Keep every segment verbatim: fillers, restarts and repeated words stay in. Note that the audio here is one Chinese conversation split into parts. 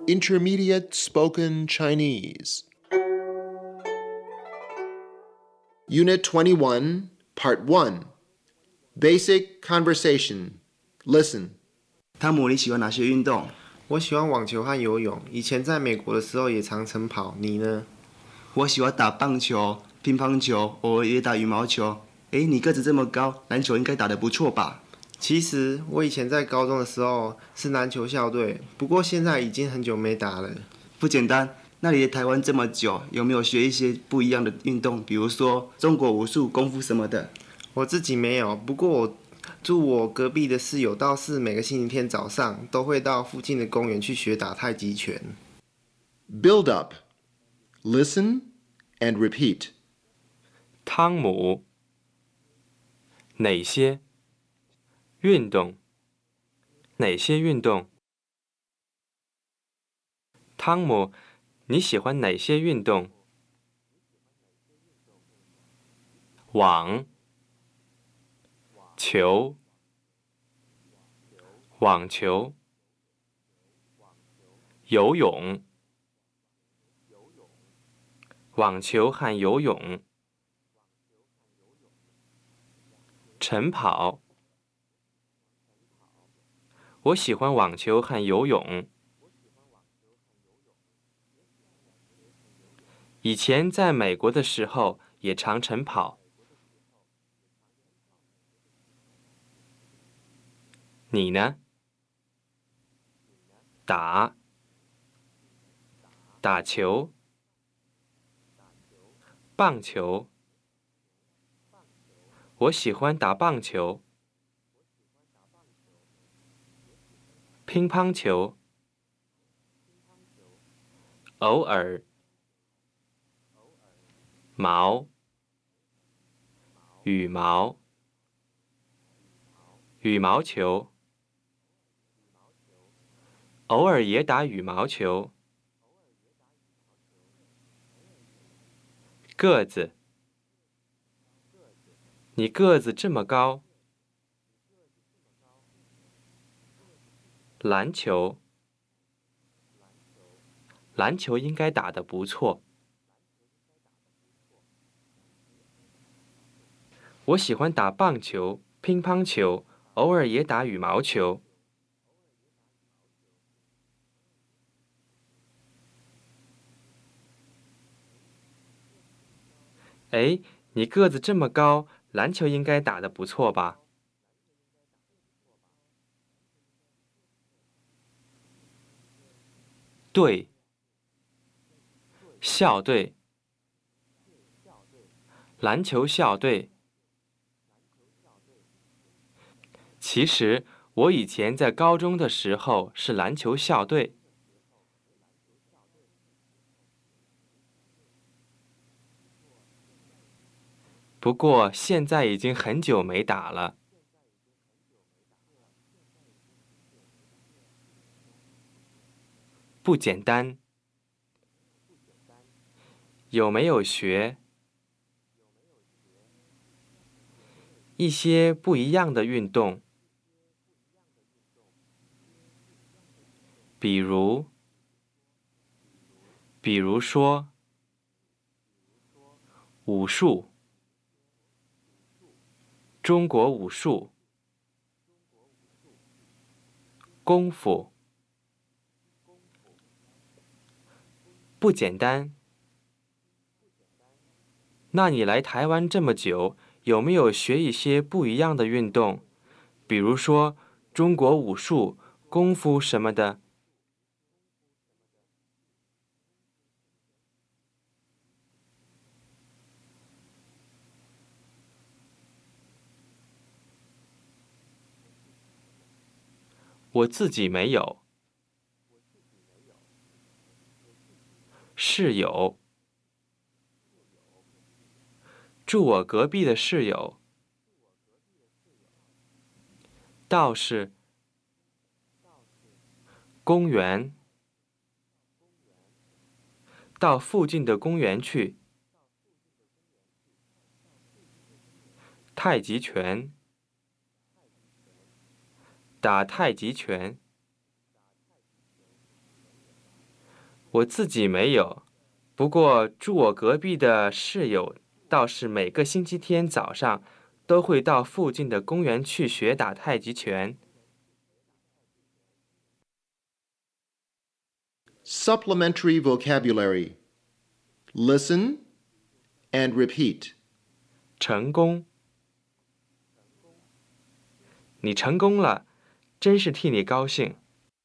Intermediate Spoken Chinese. Unit twenty-one, Part one. Basic Conversation. Listen. 汤姆，你喜欢哪些运动？ 我喜欢网球和游泳，以前在美国的时候也常晨跑。你呢？ 我喜欢打棒球、乒乓球，偶尔也打羽毛球。诶，你个子这么高，篮球应该打得不错吧？ 其实我以前在高中的时候是篮球校队，不过现在已经很久没打了。 不简单。那你来台湾这么久，有没有学一些不一样的运动？比如说中国武术、功夫什么的？ 我自己没有，不过我住我隔壁的室友倒是每个星期天早上都会到附近的公园去学打太极拳。 Build up. Listen and repeat. 汤姆，哪些运动？哪些运动？汤姆，你喜欢哪些运动？网球，网球，游泳，网球和游泳，晨跑。我喜欢网球和游泳。以前在美国的时候也常晨跑。你呢？打打球，棒球。我喜欢打棒球。乒乓球，偶尔。毛，羽毛，羽毛球，偶尔也打羽毛球。个子，你个子这么高。篮球，篮球应该打得不错。我喜欢打棒球、乒乓球，偶尔也打羽毛球。哎，你个子这么高，篮球应该打得不错吧？对，校队，篮球校队。其实我以前在高中的时候是篮球校队。不过现在已经很久没打了。不简单。有没有学一些不一样的运动？比如，比如说，武术，中国武术，功夫，不简单。那你来台湾这么久，有没有学一些不一样的运动？比如说中国武术、功夫什么的？我自己没有。室友，住我隔壁的室友。倒是，公园，到附近的公园去。太极拳，打太极拳。 我自己没有，不过住我隔壁的室友倒是每个星期天早上都会到附近的公园去学打太极拳。 Supplementary vocabulary. Listen and repeat. 成功，你成功了，真是替你高兴。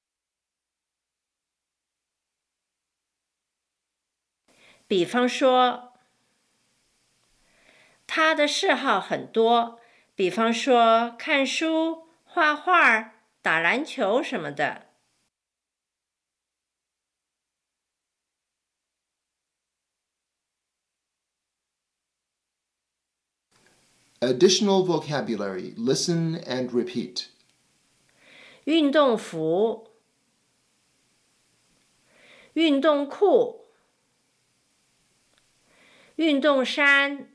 比方说，他的嗜好很多，比方说看书、画画、打篮球什么的。 Additional vocabulary. Listen and repeat. 运动服、运动裤、运动衫、